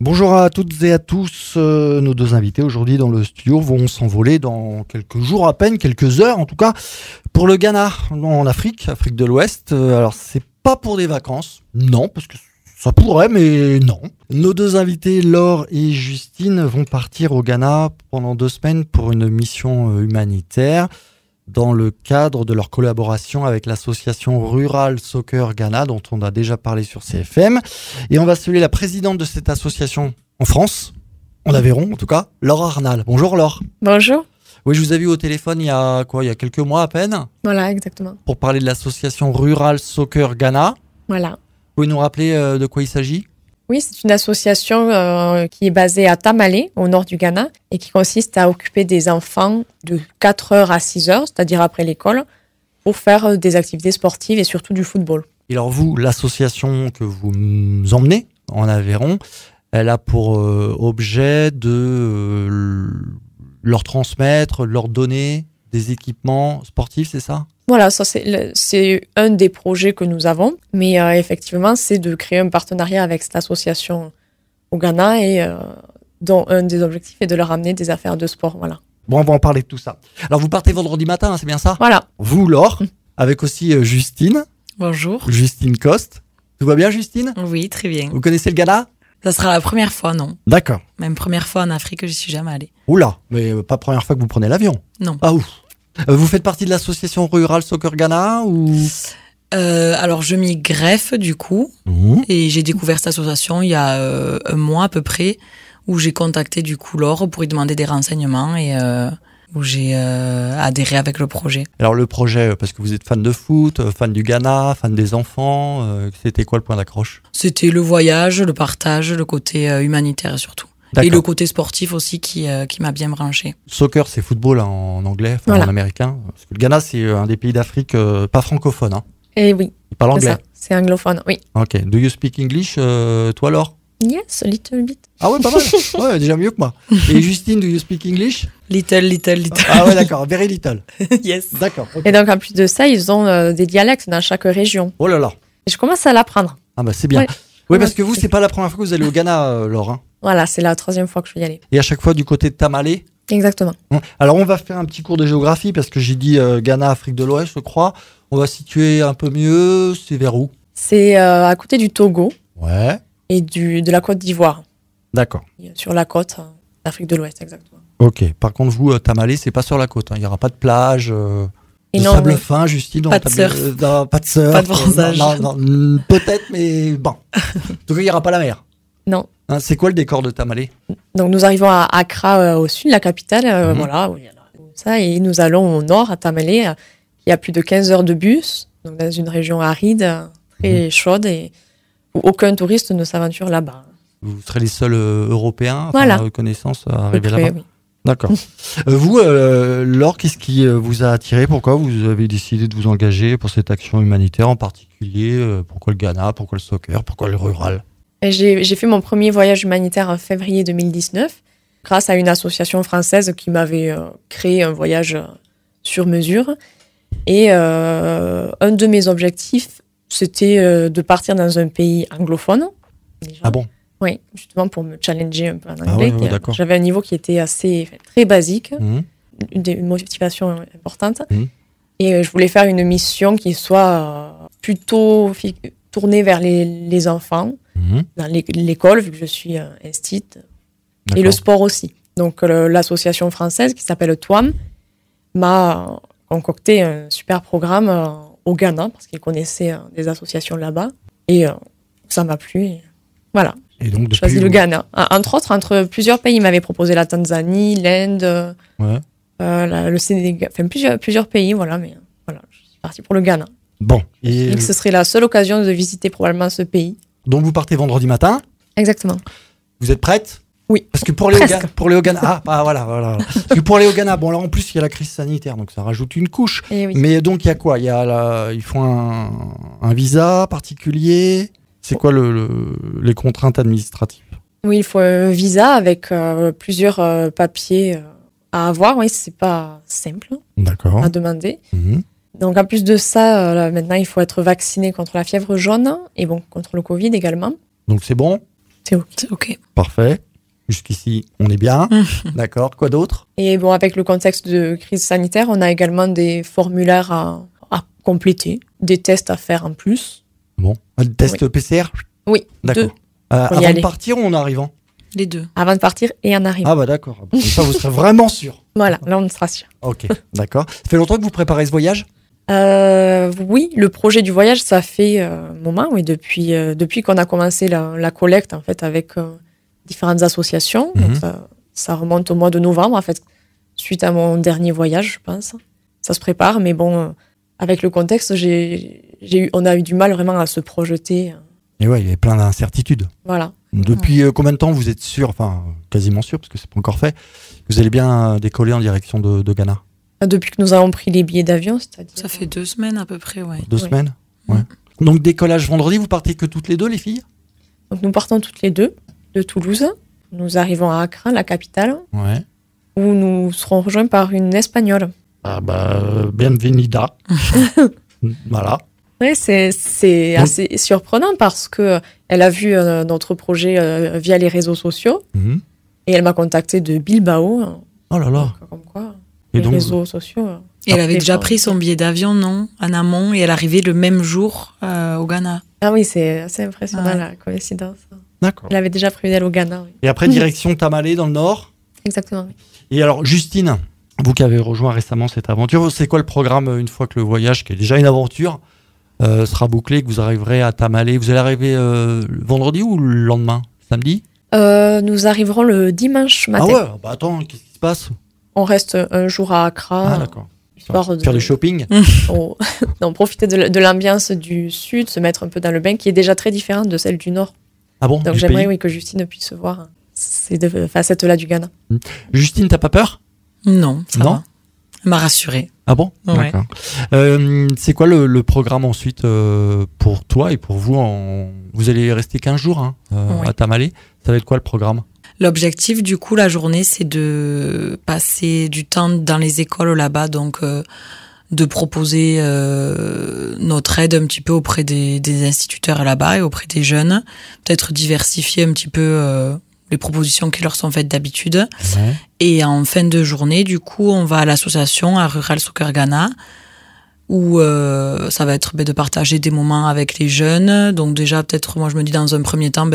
Bonjour à toutes et à tous. Nos deux invités aujourd'hui dans le studio vont s'envoler dans quelques jours à peine, quelques heures en tout cas, pour le Ghana, en Afrique de l'Ouest. Alors c'est pas pour des vacances, non, parce que ça pourrait, mais non. Nos deux invités, Laure et Justine, vont partir au Ghana pendant 2 semaines pour une mission humanitaire dans le cadre de leur collaboration avec l'association Rural Soccer Ghana, dont on a déjà parlé sur CFM. Et on va saluer la présidente de cette association en France, en Aveyron en tout cas, Laure Arnal. Bonjour Laure. Bonjour. Oui, je vous ai vu au téléphone il y a quelques mois à peine. Voilà, exactement. Pour parler de l'association Rural Soccer Ghana. Voilà. Vous pouvez nous rappeler de quoi il s'agit ? Oui, c'est une association qui est basée à Tamale, au nord du Ghana, et qui consiste à occuper des enfants de 4h à 6h, c'est-à-dire après l'école, pour faire des activités sportives et surtout du football. Et alors vous, l'association que vous emmenez en Aveyron, elle a pour objet de leur transmettre, leur donner des équipements sportifs, c'est ça ? Voilà, ça c'est un des projets que nous avons, mais effectivement, c'est de créer un partenariat avec cette association au Ghana et dont un des objectifs est de leur amener des affaires de sport. Voilà. Bon, on va en parler de tout ça. Alors vous partez vendredi matin, hein, c'est bien ça ? Voilà. Vous, Laure, avec aussi Justine. Bonjour. Justine Coste. Tout va bien, Justine ? Oui, très bien. Vous connaissez le Ghana ? Ça sera la première fois, non. D'accord. Même première fois en Afrique, j'y suis jamais allée. Oula, mais pas première fois que vous prenez l'avion. Non. Ah ouf. Vous faites partie de l'association Rural Soccer Ghana ou... Alors, je m'y greffe du coup. Et j'ai découvert cette association il y a 1 mois à peu près, où j'ai contacté du coup Laure pour lui demander des renseignements et où j'ai adhéré avec le projet. Alors le projet, parce que vous êtes fan de foot, fan du Ghana, fan des enfants, c'était quoi le point d'accroche ? C'était le voyage, le partage, le côté humanitaire surtout. D'accord. Et le côté sportif aussi qui m'a bien branché. Soccer, c'est football hein, en anglais, Voilà. en américain. Parce que le Ghana, c'est un des pays d'Afrique pas francophone. Hein. Et oui, Il parle c'est anglais. ça. C'est anglophone, oui. Ok. Do you speak English, toi, Laure ? Yes, a little bit. Ah ouais, pas mal. Ouais, déjà mieux que moi. Et Justine, do you speak English ? Little. Ah ouais, d'accord. Very little. Yes. D'accord. ok. Et donc, en plus de ça, ils ont des dialectes dans chaque région. Oh là là. Et je commence à l'apprendre. Ah bah c'est bien. Ouais. Oui, parce que vous, c'est pas la première fois que vous allez au Ghana, Laure. Hein. Voilà, c'est la 3e fois que je vais y aller. Et à chaque fois du côté de Tamale. Exactement. Alors on va faire un petit cours de géographie parce que j'ai dit Ghana, Afrique de l'Ouest, je crois. On va situer un peu mieux. C'est vers où ? C'est à côté du Togo Ouais. et de la Côte d'Ivoire. D'accord. Sur la côte d'Afrique de l'Ouest, exactement. Ok. Par contre, vous, Tamale, c'est pas sur la côte. Il n'y aura pas de plage, Et de non, sable oui. fin, Justine. Pas de surf. Non, pas de surf. Pas de bronzage. Non, peut-être, mais bon. En tout cas, il n'y aura pas la mer. Non. Hein, c'est quoi le décor de Tamale ? Donc nous arrivons à Accra au sud, la capitale, voilà, où il y a ça, et nous allons au nord, à Tamale, qui a plus de 15 heures de bus, donc dans une région aride, très chaude, et où aucun touriste ne s'aventure là-bas. Vous serez les seuls Européens, Voilà. à votre connaissance, à À peu arriver près, là-bas. oui. D'accord. Vous, Laure, qu'est-ce qui vous a attiré ? Pourquoi vous avez décidé de vous engager pour cette action humanitaire en particulier ? Pourquoi le Ghana ? Pourquoi le soccer ? Pourquoi le rural ? Et j'ai fait mon premier voyage humanitaire en février 2019, grâce à une association française qui m'avait créé un voyage sur mesure. Et un de mes objectifs, c'était de partir dans un pays anglophone. Déjà. Ah bon ? Oui, justement pour me challenger un peu en Ah anglais. ouais, d'accord. J'avais un niveau qui était très basique, Mhm. une motivation importante. Mhm. Et je voulais faire une mission qui soit plutôt tournée vers les enfants, Mhm. dans l'école, vu que je suis instite, et D'accord. le sport aussi. Donc l'association française qui s'appelle TWAM m'a concocté un super programme au Ghana, parce qu'ils connaissaient des associations là-bas. Et ça m'a plu. Et voilà. Et donc, J'ai choisi le Ghana. Entre autres, entre plusieurs pays, il m'avait proposé la Tanzanie, l'Inde, Ouais. le Sénégal, enfin plusieurs pays, voilà. Mais voilà, je suis partie pour le Ghana. Bon. Je me suis dit que ce serait la seule occasion de visiter probablement ce pays. Donc, vous partez vendredi matin. Exactement. Vous êtes prête ? Oui. Parce que pour aller Presque. au Ghana, voilà. Parce que pour aller auGhana, bon, alors en plus, il y a la crise sanitaire, donc ça rajoute une couche. Et oui. Mais donc, il y a quoi ? Il faut un visa particulier. C'est quoi les contraintes administratives ? Oui, il faut un visa avec plusieurs papiers à avoir. Oui, c'est pas simple D'accord. à demander. Mhm. Donc, en plus de ça, maintenant, il faut être vacciné contre la fièvre jaune et bon, contre le Covid également. Donc, c'est bon ? C'est OK. C'est OK. Parfait. Jusqu'ici, on est bien. D'accord. Quoi d'autre? Et bon, avec le contexte de crise sanitaire, on a également des formulaires à compléter, des tests à faire en plus. Bon. Un test PCR? Oui, D'accord. 2. Avant de partir ou en arrivant? Les 2. Avant de partir et en arrivant. Ah bah d'accord. Comme ça, vous serez vraiment sûr. Voilà, là on sera sûr. Ok, d'accord. Ça fait longtemps que vous préparez ce voyage? Oui, le projet du voyage, ça fait un moment, oui, depuis qu'on a commencé la collecte en fait avec différentes associations. Donc ça remonte au mois de novembre en fait, suite à mon dernier voyage, je pense. Ça se prépare, mais bon, avec le contexte, on a eu du mal vraiment à se projeter. Et ouais, il y avait plein d'incertitudes. Voilà. Depuis combien de temps vous êtes sûr, enfin quasiment sûr, parce que c'est pas encore fait, que vous allez bien décoller en direction de Ghana? Depuis que nous avons pris les billets d'avion, c'est-à-dire... Ça fait 2 semaines à peu près, ouais. 2 semaines? Ouais. Donc décollage vendredi, vous partez que toutes les deux, les filles? Donc nous partons toutes les deux de Toulouse. Nous arrivons à Accra, la capitale, où nous serons rejoints par une Espagnole. Ah bah, bienvenida. Voilà. Oui, c'est assez surprenant parce que elle a vu notre projet via les réseaux sociaux et elle m'a contacté de Bilbao. Oh là là. Comme quoi, et les donc, réseaux sociaux. Et elle avait déjà pris son billet d'avion, non, en amont, et elle arrivait le même jour au Ghana. Ah oui, c'est assez impressionnant la coïncidence. D'accord. Elle avait déjà prévu d'aller au Ghana. Oui. Et après, direction Tamale dans le nord. Exactement. Oui. Et alors, Justine, vous qui avez rejoint récemment cette aventure, c'est quoi le programme une fois que le voyage, qui est déjà une aventure, sera bouclé, que vous arriverez à Tamale? Vous allez arriver vendredi ou le lendemain? Samedi? Nous arriverons le dimanche matin. Ah ouais, bah attends, qu'est-ce qui se passe? On reste un jour à Accra. Ah d'accord. Histoire faire du shopping? Non, profiter de l'ambiance du sud, se mettre un peu dans le bain, qui est déjà très différente de celle du nord. Ah bon? Donc j'aimerais que Justine puisse voir ces deux facettes-là du Ghana. Justine, t'as pas peur? Non, ça va. Elle m'a rassurée. Ah bon? Ouais. D'accord. C'est quoi le programme ensuite pour toi et pour vous? Vous allez rester 15 jours à Tamale. Ça va être quoi le programme? L'objectif, du coup, la journée, c'est de passer du temps dans les écoles là-bas, donc de proposer notre aide un petit peu auprès des instituteurs là-bas et auprès des jeunes, peut-être diversifier un petit peu les propositions qui leur sont faites d'habitude. Ouais. Et en fin de journée, du coup, on va à l'association, à Rural Soccer Ghana, où ça va être de partager des moments avec les jeunes. Donc déjà, peut-être, moi je me dis dans un premier temps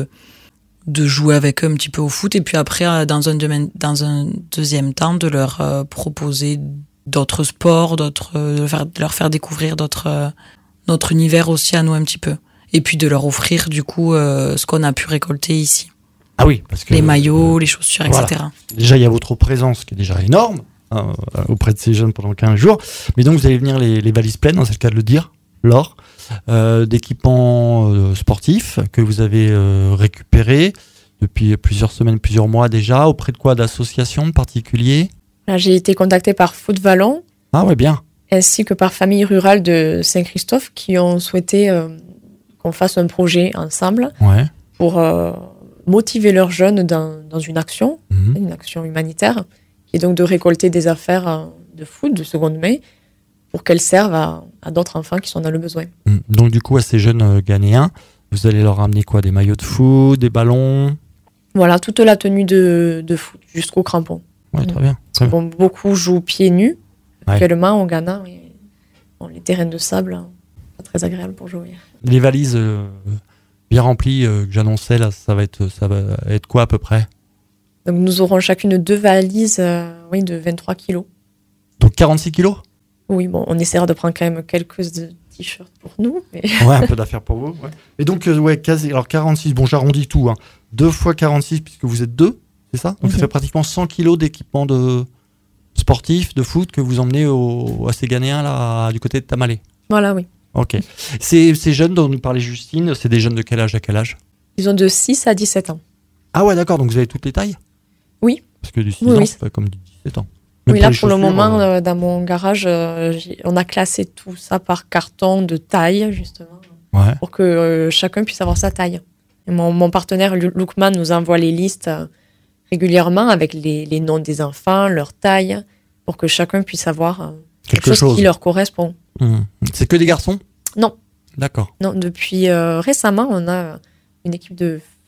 de jouer avec eux un petit peu au foot, et puis après, dans un deuxième temps, de leur proposer d'autres sports, de leur faire découvrir notre univers aussi à nous un petit peu. Et puis de leur offrir du coup ce qu'on a pu récolter ici. Ah oui, parce que... Les maillots, les chaussures, voilà. etc. Déjà, il y a votre présence qui est déjà énorme auprès de ces jeunes pendant 15 jours. Mais donc, vous allez venir les valises pleines, c'est le cas de le dire, Laure, d'équipements sportifs que vous avez récupérés depuis plusieurs semaines, plusieurs mois déjà. Auprès de quoi? D'associations, de particuliers? Là, j'ai été contactée par Foot Vallon. Ah ouais, bien. Ainsi que par Famille Rurale de Saint-Christophe qui ont souhaité qu'on fasse un projet ensemble pour motiver leurs jeunes dans une action humanitaire, qui est donc de récolter des affaires de foot de seconde main pour qu'elles servent à d'autres enfants qui sont dans le besoin. Donc du coup, à ces jeunes Ghanéens, vous allez leur ramener quoi? Des maillots de foot, des ballons? Voilà, toute la tenue de foot jusqu'au crampon. Ouais, très bien. Très bien. Beaucoup jouent pieds nus. Actuellement, au Ghana, les terrains de sable, pas très agréable pour jouer. Les valises bien remplies que j'annonçais, là, ça va être quoi à peu près? Donc nous aurons chacune 2 valises de 23 kilos. Donc 46 kilos? Oui, bon, on essaiera de prendre quand même quelques t-shirts pour nous. Mais... Ouais, un peu d'affaires pour vous. Ouais. Et donc, quasi, alors 46, bon, j'arrondis tout. 2 fois 46, puisque vous êtes 2, c'est ça? Donc ça fait pratiquement 100 kilos d'équipement de sportif, de foot, que vous emmenez à ces Ghanéens là, du côté de Tamale. Voilà, oui. Ok. Ces jeunes dont nous parlait Justine, c'est des jeunes de quel âge à quel âge? Ils ont de 6 à 17 ans. Ah ouais, d'accord, donc vous avez toutes les tailles? Oui. Parce que du 6 ans, c'est pas comme du 17 ans. Même là, pour le moment, dans mon garage, on a classé tout ça par carton de taille, justement, pour que chacun puisse avoir sa taille. Et mon partenaire, Lookman, nous envoie les listes régulièrement avec les noms des enfants, leur taille, pour que chacun puisse avoir quelque chose qui leur correspond. C'est que des garçons? Non. D'accord. Non, depuis récemment, on a une équipe de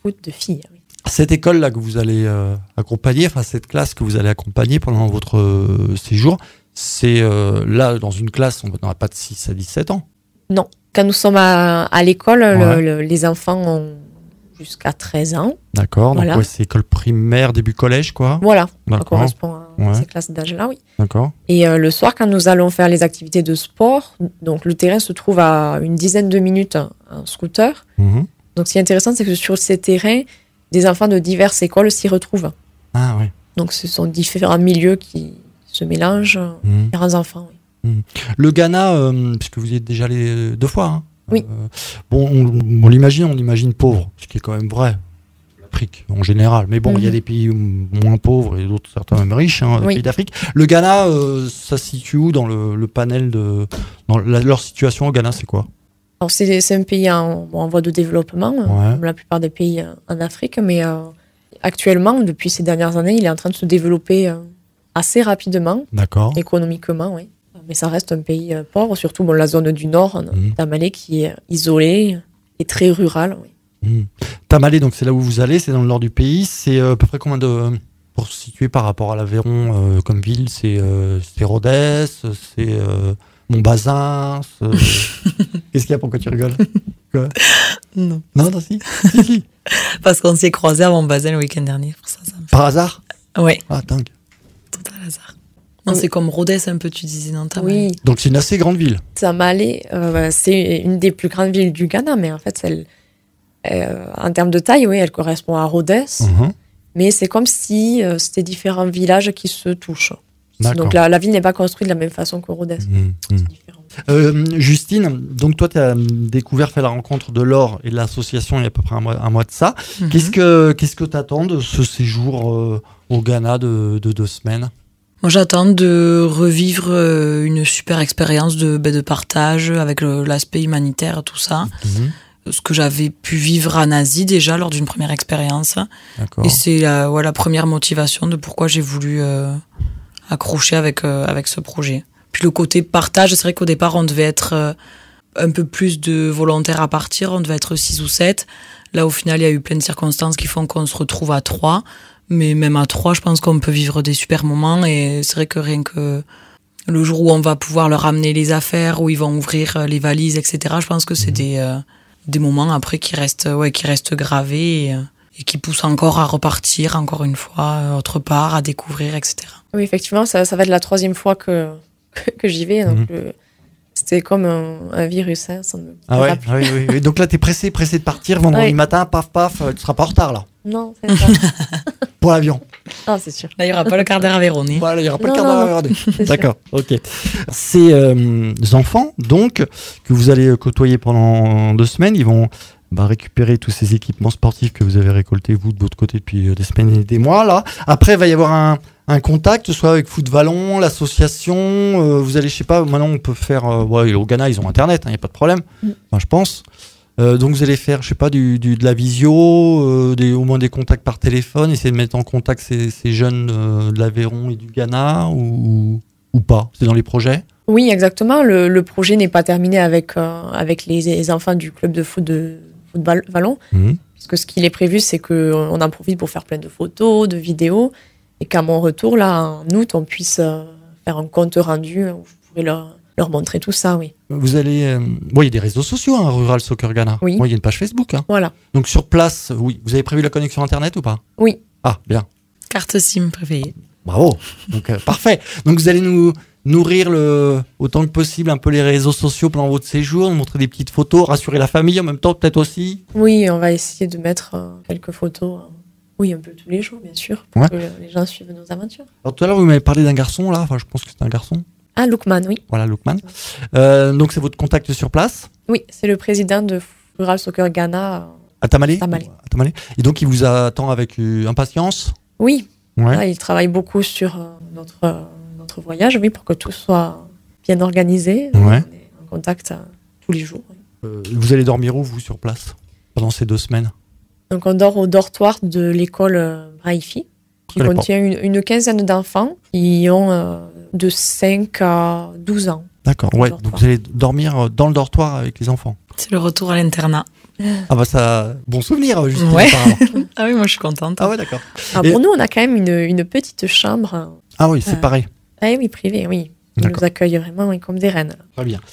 foot de filles. Oui. Cette école-là que vous allez accompagner, enfin cette classe que vous allez accompagner pendant votre séjour, c'est là, dans une classe, on n'aura pas de 6 à 17 ans. Non. Quand nous sommes à l'école, les enfants ont jusqu'à 13 ans. D'accord, donc voilà. c'est école primaire, début collège, quoi. Voilà, ça D'accord. correspond à ces classes d'âge-là, oui. D'accord. Et le soir, quand nous allons faire les activités de sport, donc le terrain se trouve à une dizaine de minutes en scooter. Mhm. Donc ce qui est intéressant, c'est que sur ces terrains, des enfants de diverses écoles s'y retrouvent. Ah oui. Donc ce sont différents milieux qui se mélangent, différents enfants. Oui. Le Ghana, puisque vous y êtes déjà allé 2 fois, hein, oui. Bon, on l'imagine pauvre, ce qui est quand même vrai, l'Afrique en général. Mais bon, il y a des pays moins pauvres et d'autres certains même riches, pays d'Afrique. Le Ghana, ça se situe où dans le panel leur situation au Ghana, c'est quoi? Alors c'est un pays en voie de développement, comme la plupart des pays en Afrique, mais actuellement, depuis ces dernières années, il est en train de se développer assez rapidement, économiquement, oui. Mais ça reste un pays pauvre, surtout la zone du nord, Tamale, qui est isolée et très rurale. Oui. Tamale, donc c'est là où vous allez, c'est dans le nord du pays. C'est à peu près combien pour se situer par rapport à l'Aveyron comme ville, c'est Rodez, c'est Montbazin. Qu'est-ce qu'il y a, pourquoi tu rigoles? Quoi? Non, si. Parce qu'on s'est croisés à Montbazin le week-end dernier. Pour ça par hasard? Ouais. Ah, dingue. Total hasard. Non, c'est comme Rodez un peu, tu disais, non, Tamale. Oui. Donc c'est une assez grande ville. Tamale, c'est une des plus grandes villes du Ghana, mais en fait, en termes de taille, oui, elle correspond à Rodez. Mais c'est comme si c'était différents villages qui se touchent. Donc la ville n'est pas construite de la même façon que Rodez. C'est différent. Justine, donc toi tu as découvert, fait la rencontre de Laure et de l'association il y a à peu près un mois de ça. Qu'est-ce que tu attends de ce séjour au Ghana de 2 semaines? Moi, j'attends de revivre une super expérience de partage avec l'aspect humanitaire, tout ça. Ce que j'avais pu vivre en Asie déjà lors d'une première expérience. Et c'est la première motivation de pourquoi j'ai voulu accrocher avec ce projet. Puis le côté partage, c'est vrai qu'au départ, on devait être un peu plus de volontaires à partir, on devait être 6 ou 7. Là, au final, il y a eu plein de circonstances qui font qu'on se retrouve à 3. Mais même à 3, je pense qu'on peut vivre des super moments. Et c'est vrai que rien que le jour où on va pouvoir leur amener les affaires, où ils vont ouvrir les valises, etc., je pense que c'est des moments après qui restent gravés et qui poussent encore à repartir, encore une fois, autre part, à découvrir, etc. Oui, effectivement, ça va être la 3e fois que j'y vais. Donc c'était comme un virus. Hein, ça me oui. Donc là, tu es pressé de partir vendredi matin, paf, tu seras pas en retard là. Non, c'est ça. Pour l'avion. Ah, c'est sûr. Là, il n'y aura pas le quart d'heure aveyronais. Voilà, il n'y aura pas le quart d'heure aveyronais. D'accord, ok. Ces enfants, donc, que vous allez côtoyer pendant 2 semaines, ils vont récupérer tous ces équipements sportifs que vous avez récoltés, vous, de votre côté, depuis des semaines et des mois, là. Après, il va y avoir un contact, soit avec Foot Vallon, l'association, vous allez, je sais pas, maintenant, on peut faire... au Ghana, ils ont Internet, il n'y a pas de problème, je pense. Donc vous allez faire, je sais pas, de la visio, au moins des contacts par téléphone, essayer de mettre en contact ces jeunes de l'Aveyron et du Ghana ou pas? C'est dans les projets? Oui, exactement. Le projet n'est pas terminé avec les enfants du club de foot Vallon. Parce que ce qu'il est prévu, c'est qu'on en profite pour faire plein de photos, de vidéos, et qu'à mon retour, là, en août, on puisse faire un compte rendu où je pourrais leur montrer tout ça, oui. Vous allez... il y a des réseaux sociaux, Rural Soccer Ghana. Oui. Il y a une page Facebook. Voilà. Donc sur place, oui. Vous avez prévu la connexion Internet ou pas? Oui. Ah, bien. Carte SIM prépayée. Bravo. Donc parfait. Donc vous allez nous nourrir autant que possible un peu les réseaux sociaux pendant votre séjour, nous montrer des petites photos, rassurer la famille en même temps peut-être aussi. Oui, on va essayer de mettre quelques photos. Oui, un peu tous les jours, bien sûr, pour que les gens suivent nos aventures. Alors tout à l'heure, vous m'avez parlé d'un garçon, là. Enfin, je pense que c'est un garçon. Ah, Lookman, oui. Voilà, Lookman. Donc, c'est votre contact sur place? Oui, c'est le président de Rural Soccer Ghana. À Tamale? Tamale. Et donc, il vous attend avec impatience? Oui. Ouais. Là, il travaille beaucoup sur notre voyage, oui, pour que tout soit bien organisé. Ouais. On est en contact tous les jours. Oui. Vous allez dormir où, vous, sur place, pendant ces 2 semaines? Donc, on dort au dortoir de l'école Braifi, qui contient une quinzaine d'enfants qui ont de 5 à 12 ans. D'accord, ouais. Donc vous allez dormir dans le dortoir avec les enfants. C'est le retour à l'internat. Ah bah ça, bon souvenir, Justine, Ouais. apparemment. Ah oui, moi je suis contente. Ah ouais, d'accord. Alors, pour nous, on a quand même une petite chambre. Ah oui, c'est pareil. Ah oui, privée, oui. Ils D'accord. nous accueillent vraiment oui, comme des reines. Très bien.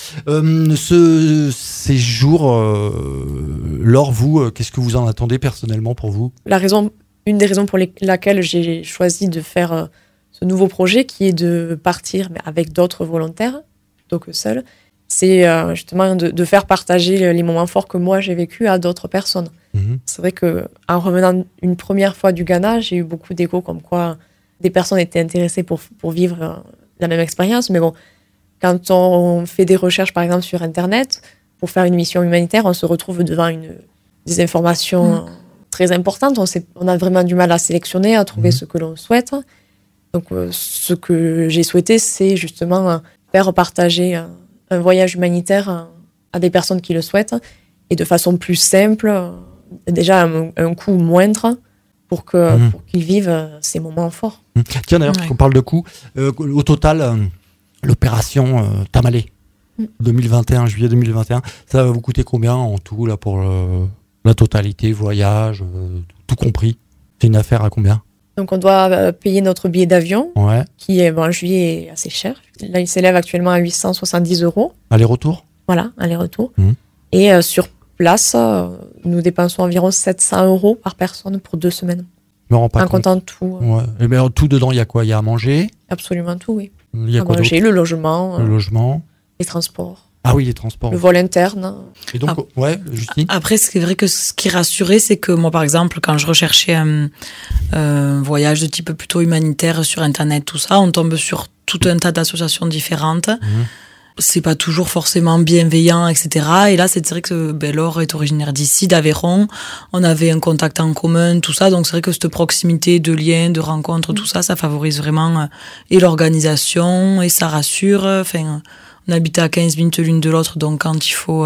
Ce séjour, Laure, vous, qu'est-ce que vous en attendez personnellement pour vous ? Une des raisons pour laquelle j'ai choisi de faire ce nouveau projet, qui est de partir mais avec d'autres volontaires, plutôt que seul, c'est justement de faire partager les moments forts que moi j'ai vécu à d'autres personnes. Mhm. C'est vrai qu'en revenant une première fois du Ghana, j'ai eu beaucoup d'échos comme quoi des personnes étaient intéressées pour vivre la même expérience. Mais bon, quand on fait des recherches, par exemple, sur Internet, pour faire une mission humanitaire, on se retrouve devant des informations très importantes. On a vraiment du mal à sélectionner, à trouver ce que l'on souhaite. Donc, ce que j'ai souhaité, c'est justement faire partager un voyage humanitaire à des personnes qui le souhaitent, et de façon plus simple, déjà un coût moindre, pour qu'ils vivent ces moments forts. Tiens, d'ailleurs, parce qu'on parle de coûts, au total, l'opération Tamale, 2021, juillet 2021, ça va vous coûter combien en tout là, pour la totalité, voyage, tout compris ? C'est une affaire à combien ? Donc on doit payer notre billet d'avion, Ouais. qui est en juillet assez cher. Là, il s'élève actuellement à 870 €. Aller-retour ? Voilà, aller-retour. Mhm. Et sur place, nous dépensons environ 700 € par personne pour 2 semaines. Je me rends pas En compte. comptant tout. Ouais. Et bien, tout dedans, il y a quoi ? Il y a à manger ? Absolument tout, oui. Il y a À quoi d'autre ? manger, le logement, Le logement. les transports, Ah oui, les transports. le vol interne. Et donc, ouais, Justine ? Après, c'est vrai que ce qui rassurait, c'est que moi, par exemple, quand je recherchais un voyage de type plutôt humanitaire sur Internet, tout ça, on tombe sur tout un tas d'associations différentes. C'est pas toujours forcément bienveillant, etc. Et là, c'est vrai que Laure est originaire d'ici, d'Aveyron. On avait un contact en commun, tout ça. Donc, c'est vrai que cette proximité de liens, de rencontres, tout ça, ça favorise vraiment et l'organisation et ça rassure. Enfin, on habite à 15 minutes l'une de l'autre, donc quand il faut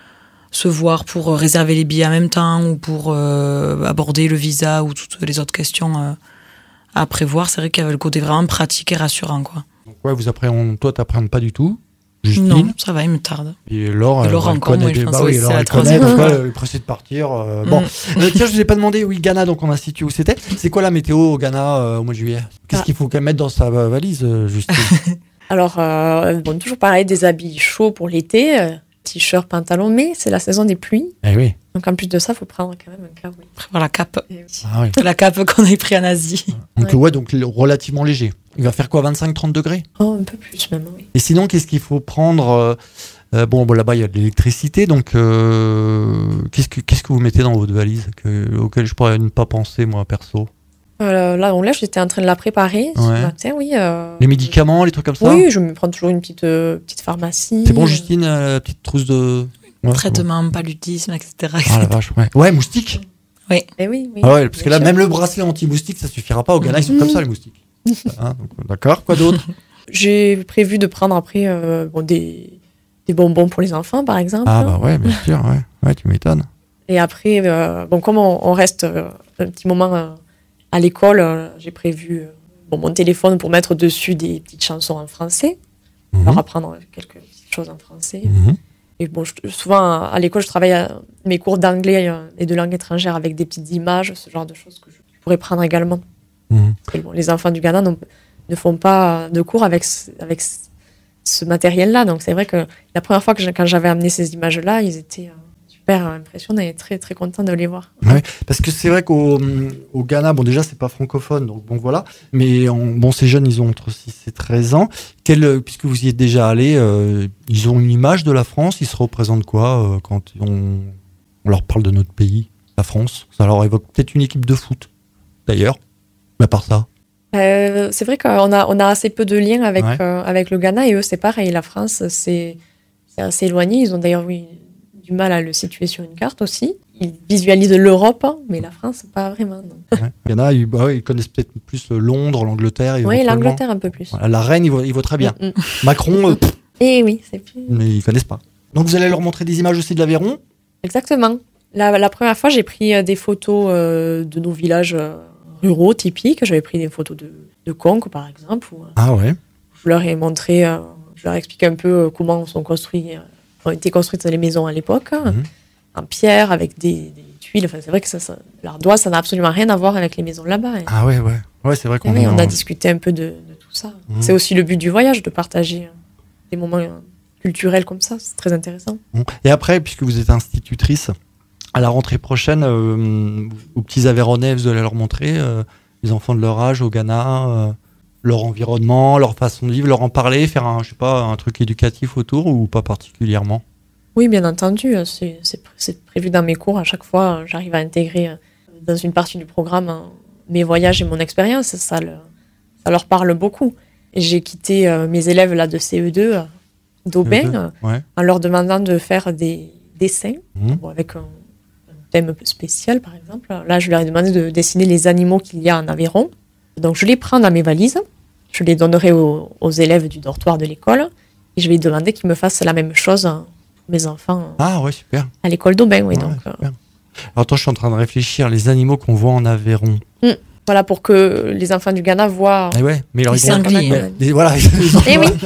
se voir pour réserver les billets en même temps ou pour aborder le visa ou toutes les autres questions à prévoir, c'est vrai qu'il y avait le côté vraiment pratique et rassurant, quoi. Donc, ouais, toi, t'appréhendes pas du tout. Justine. Non, ça va, il me tarde. Et Laure, Et Laure elle encore, connaît moi, je pense, oui, oui, Laure, c'est la elle connaît, troisième donc fois. elle est pressée de partir. Bon, tiens, je vous ai pas demandé, oui, Ghana, donc on a situé où c'était. C'est quoi la météo au Ghana au mois de juillet ? Qu'est-ce qu'il faut qu'elle mette dans sa valise, Justine ? Alors, toujours pareil, des habits chauds pour l'été, t-shirt, pantalon, mais c'est la saison des pluies. Eh oui. Donc en plus de ça, il faut prendre quand même un kawaii. Prévoir la cape. Ah oui. La cape qu'on avait pris en Asie. Donc, ouais, donc relativement léger. Il va faire quoi, 25-30 degrés ? Oh, un peu plus même, oui. Et sinon, qu'est-ce qu'il faut prendre bon, là-bas, il y a de l'électricité, donc qu'est-ce que vous mettez dans votre valise auquel je pourrais ne pas penser, moi, perso ? Là, j'étais en train de la préparer ce Ouais. matin, oui. Les médicaments, les trucs comme ça ? Oui, je me prends toujours une petite pharmacie. C'est bon, Justine, la petite trousse de... Ouais, Traitement, paludisme, etc. Ah la vache, ouais. Ouais, moustiques. Eh oui, oui. Ah ouais, parce que là, bien sûr. même le bracelet anti-moustique, ça suffira pas. Au Ghana, ils sont comme ça, les moustiques. Hein, donc, d'accord, quoi d'autre ? J'ai prévu de prendre après des bonbons pour les enfants, par exemple. Ah bah ouais, bien sûr, ouais. Ouais, tu m'étonnes. Et après, comme on reste un petit moment à l'école, j'ai prévu mon téléphone pour mettre dessus des petites chansons en français, leur apprendre quelques petites choses en français. Et bon, souvent à l'école, je travaille à mes cours d'anglais et de langue étrangère avec des petites images, ce genre de choses que je pourrais prendre également. Et bon, les enfants du Ghana ne font pas de cours avec ce matériel-là. Donc c'est vrai que la première fois quand j'avais amené ces images-là, ils étaient super impressionnés et très, très contents de les voir. Ouais, parce que c'est vrai qu'au Ghana, bon déjà c'est pas francophone, donc bon voilà, mais ces jeunes ils ont entre 6 et 13 ans. Puisque vous y êtes déjà allé, ils ont une image de la France, ils se représentent quoi quand on leur parle de notre pays, la France ? Ça leur évoque peut-être une équipe de foot, d'ailleurs, mais à part ça. C'est vrai qu'on a assez peu de liens avec le Ghana, et eux c'est pareil, la France c'est assez éloigné, ils ont d'ailleurs du mal à le situer sur une carte aussi. Ils visualisent l'Europe, mais la France, pas vraiment. Non. Ouais. Il y en a, ils connaissent peut-être plus Londres, l'Angleterre. Oui, l'Angleterre un peu plus. Voilà, la reine, il voit très bien. Macron, Et oui, c'est plus... mais ils connaissent pas. Donc vous allez leur montrer des images aussi de l'Aveyron ? Exactement. La première fois, j'ai pris des photos de nos villages ruraux typiques. J'avais pris des photos de Conques, par exemple. Ah ouais. Je leur ai montré je leur explique un peu comment ont été construites les maisons à l'époque, en pierre, avec des tuiles. Enfin, c'est vrai que l'ardoise, ça n'a absolument rien à voir avec les maisons là-bas. Hein. Ah ouais. Ouais, c'est vrai qu'on on a discuté un peu de tout ça. C'est aussi le but du voyage, de partager des moments culturels comme ça. C'est très intéressant. Et après, puisque vous êtes institutrice, à la rentrée prochaine, aux petits Aveyronais, vous allez leur montrer les enfants de leur âge au Ghana, leur environnement, leur façon de vivre, leur en parler, faire un truc éducatif autour ou pas particulièrement? Oui, bien entendu. C'est prévu dans mes cours. À chaque fois, j'arrive à intégrer dans une partie du programme mes voyages et mon expérience. Ça leur parle beaucoup. Et j'ai quitté mes élèves là, de CE2 d'Aubin en leur demandant de faire des dessins avec un thème spécial, par exemple. Là, je leur ai demandé de dessiner les animaux qu'il y a en Aveyron. Donc, je les prends dans mes valises. Je les donnerai aux élèves du dortoir de l'école. Et je vais demander qu'ils me fassent la même chose pour mes enfants super. À l'école d'Aubin. Oui, donc, alors, attends, je suis en train de réfléchir. Les animaux qu'on voit en Aveyron. Voilà, pour que les enfants du Ghana voient... mais les sangliers. Voilà. Eh oui.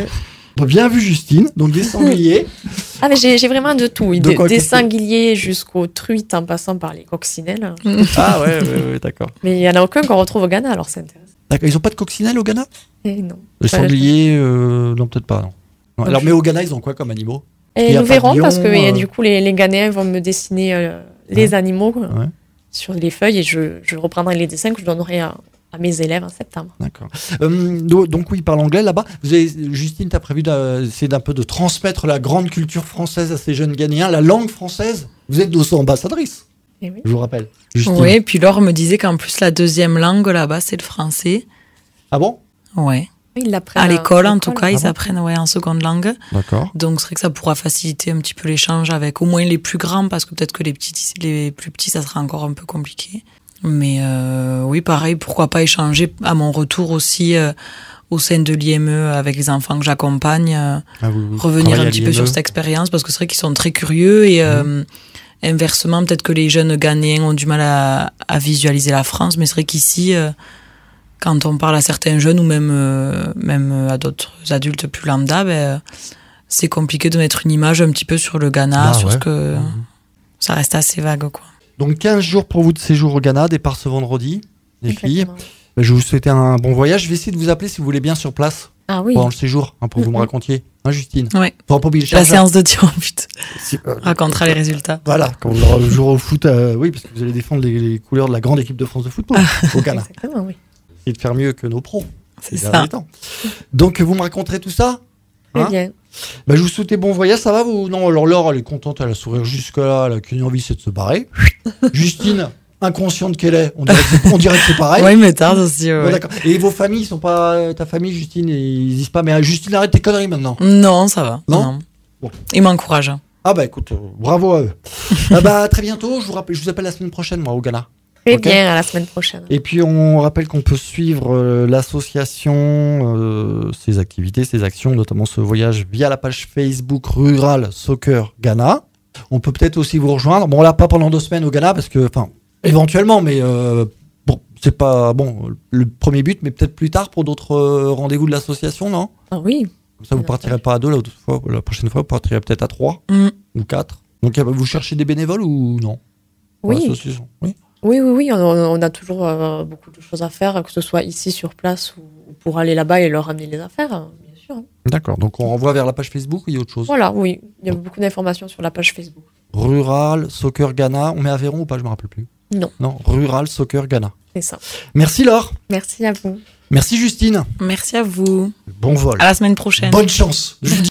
Bien vu, Justine. Donc, des sangliers. Ah, mais j'ai vraiment de tout. Des sangliers jusqu'aux truites en passant par les coccinelles. Ah ouais, d'accord. Mais il n'y en a aucun qu'on retrouve au Ghana, alors c'est intéressant. D'accord. Ils n'ont pas de coccinelles au Ghana? Non. Les sangliers, non, peut-être pas, non. Alors, mais au Ghana, ils ont quoi comme animaux? Et nous verrons, parce que du coup, les Ghanéens vont me dessiner les animaux sur les feuilles et je reprendrai les dessins que je donnerai à mes élèves en septembre. D'accord. Donc oui, ils parlent anglais là-bas. Justine, tu as prévu d'essayer d'un peu de transmettre la grande culture française à ces jeunes Ghanéens, la langue française. Vous êtes nos ambassadrices, oui. Je vous rappelle. Justine. Oui, et puis Laure me disait qu'en plus, la deuxième langue là-bas, c'est le français. Ah bon? Ouais. Ils l'apprennent à l'école, en tout cas, ils apprennent en seconde langue. D'accord. Donc, c'est vrai que ça pourra faciliter un petit peu l'échange avec au moins les plus grands, parce que peut-être que les plus petits, ça sera encore un peu compliqué. Mais oui, pareil, pourquoi pas échanger à mon retour aussi au sein de l'IME avec les enfants que j'accompagne, revenir un petit peu sur cette expérience, parce que c'est vrai qu'ils sont très curieux et inversement, peut-être que les jeunes Ghanéens ont du mal à visualiser la France, mais c'est vrai qu'ici... quand on parle à certains jeunes ou même à d'autres adultes plus lambda, c'est compliqué de mettre une image un petit peu sur le Ghana, ce que ça reste assez vague, quoi. Donc 15 jours pour vous de séjour au Ghana, départ ce vendredi, les filles. Je vais vous souhaiter un bon voyage. Je vais essayer de vous appeler si vous voulez bien sur place pendant le séjour, pour que vous me racontiez. Justine. Oui. La séance de tir en but. Racontera les résultats. Voilà, quand vous jouerez au foot, oui, parce que vous allez défendre les couleurs de la grande équipe de France de football au Ghana. Exactement, oui. Et de faire mieux que nos pros. C'est ça. Donc, vous me raconterez tout ça? Très bien. Je vous souhaite bon voyage, ça va vous? Non, alors Laure, elle est contente, elle a sourire jusque-là, elle a qu'une envie, c'est de se barrer. Justine, inconsciente qu'elle est, on dirait que c'est pareil. Oui, mais tarde aussi, ouais. D'accord. Et vos familles, ils sont pas... Ta famille, Justine, ils disent pas, mais Justine, arrête tes conneries maintenant. Non, ça va. Non. Bon. Ils m'encouragent. Ah écoute, bravo à eux. À très bientôt, je vous appelle la semaine prochaine, moi, au Ghana. Très bien, à la semaine prochaine. Et puis on rappelle qu'on peut suivre l'association, ses activités, ses actions, notamment ce voyage via la page Facebook Rural Soccer Ghana. On peut peut-être aussi vous rejoindre. Bon, là, pas pendant 2 semaines au Ghana, parce que, éventuellement, mais c'est pas le premier but, mais peut-être plus tard pour d'autres rendez-vous de l'association, non? Ah oui. Comme ça, vous partirez pas à 2, la prochaine fois, vous partirez peut-être à 3 ou 4. Donc, vous cherchez des bénévoles ou non? Oui. Oui, on a toujours beaucoup de choses à faire, que ce soit ici sur place ou pour aller là-bas et leur amener les affaires, bien sûr. D'accord, donc on renvoie vers la page Facebook ou il y a autre chose? Voilà, oui, il y a beaucoup d'informations sur la page Facebook. Rural Soccer Ghana, on met Aveyron ou pas, je me rappelle plus. Non, Rural Soccer Ghana. C'est ça. Merci Laure. Merci à vous. Merci Justine. Merci à vous. Bon vol. À la semaine prochaine. Bonne chance.